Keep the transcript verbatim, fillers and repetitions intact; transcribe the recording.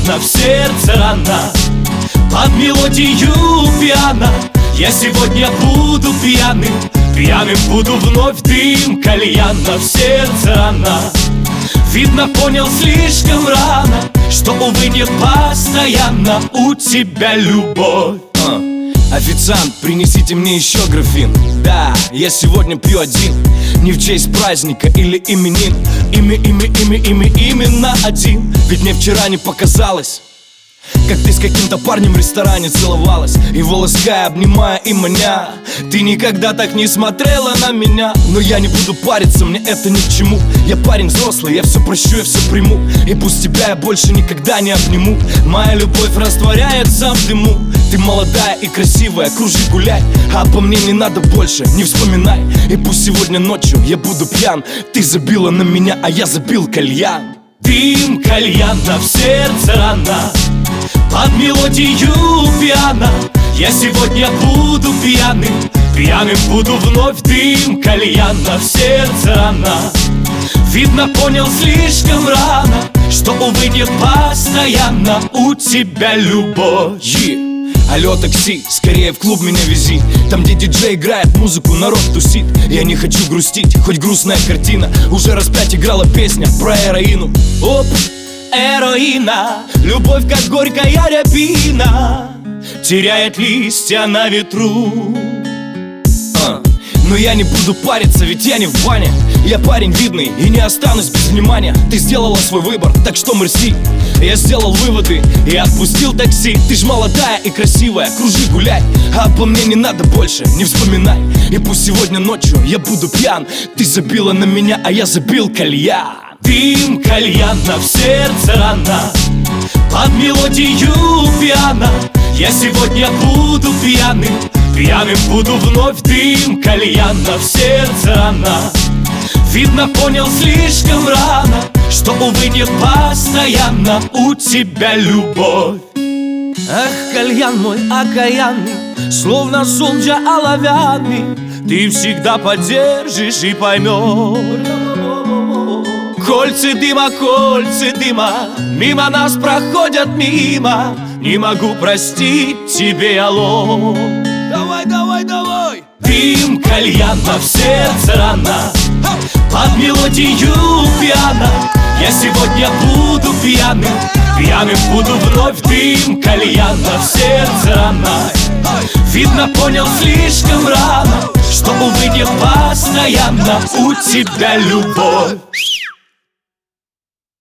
кальяна в сердце рана. Под мелодию пьяна я сегодня буду пьяным. Пьяным буду вновь, дым кальяна в сердце рана. Видно, понял слишком рано, что, увы, нет постоянно у тебя любовь. а. Официант, принесите мне еще графин. Да, я сегодня пью один. Не в честь праздника или именин. Имя, имя, имя, имя, именно один. Ведь мне вчера не показалось, как ты с каким-то парнем в ресторане целовалась, его лаская, обнимая и маня. Ты никогда так не смотрела на меня. Но я не буду париться, мне это ни к чему. Я парень взрослый, я все прощу, я все приму. И пусть тебя я больше никогда не обниму. Моя любовь растворяется в дыму. Ты молодая и красивая, кружи, гуляй. А обо мне не надо больше, не вспоминай. И пусть сегодня ночью я буду пьян. Ты забила на меня, а я забил кальян. Дым кальяна в сердце рана. Под мелодию пьяна я сегодня буду пьяным. Пьяным буду вновь, дым кальяна в сердце рана. Видно, понял слишком рано, что, увы, нет постоянно у тебя любовь. Yeah. Алло, такси, скорее в клуб меня вези. Там, где диджей играет музыку, народ тусит. Я не хочу грустить, хоть грустная картина. Уже раз пять играла песня про эроину. Оп, эроина, любовь как горькая рябина, теряет листья на ветру. а. Но я не буду париться, ведь я не в бане. Я парень видный и не останусь без внимания. Ты сделала свой выбор, так что мерси. Я сделал выводы и отпустил такси. Ты ж молодая и красивая, кружи, гуляй. А обо мне не надо больше, не вспоминай. И пусть сегодня ночью я буду пьян. Ты забила на меня, а я забил кальян. Дым кальяна в сердце рана. Под мелодию пьяна я сегодня буду пьяным. Пьяным буду вновь, дым кальяна в сердце рана. Видно, понял слишком рано, что, увы, нет постоянно у тебя любовь. Ах, кальян мой окаянный, словно сунжа оловянный, ты всегда поддержишь и поймешь. Кольца дыма, кольца дыма, мимо нас проходят мимо. Не могу простить тебе я ложь. Давай, давай, давай! Дым кальяна в сердце рана. Под мелодию пьяна я сегодня буду пьяным. Пьяным буду вновь, дым кальяна в сердце рана. Видно, понял слишком рано, что, увы, нет постоянно у тебя любовь.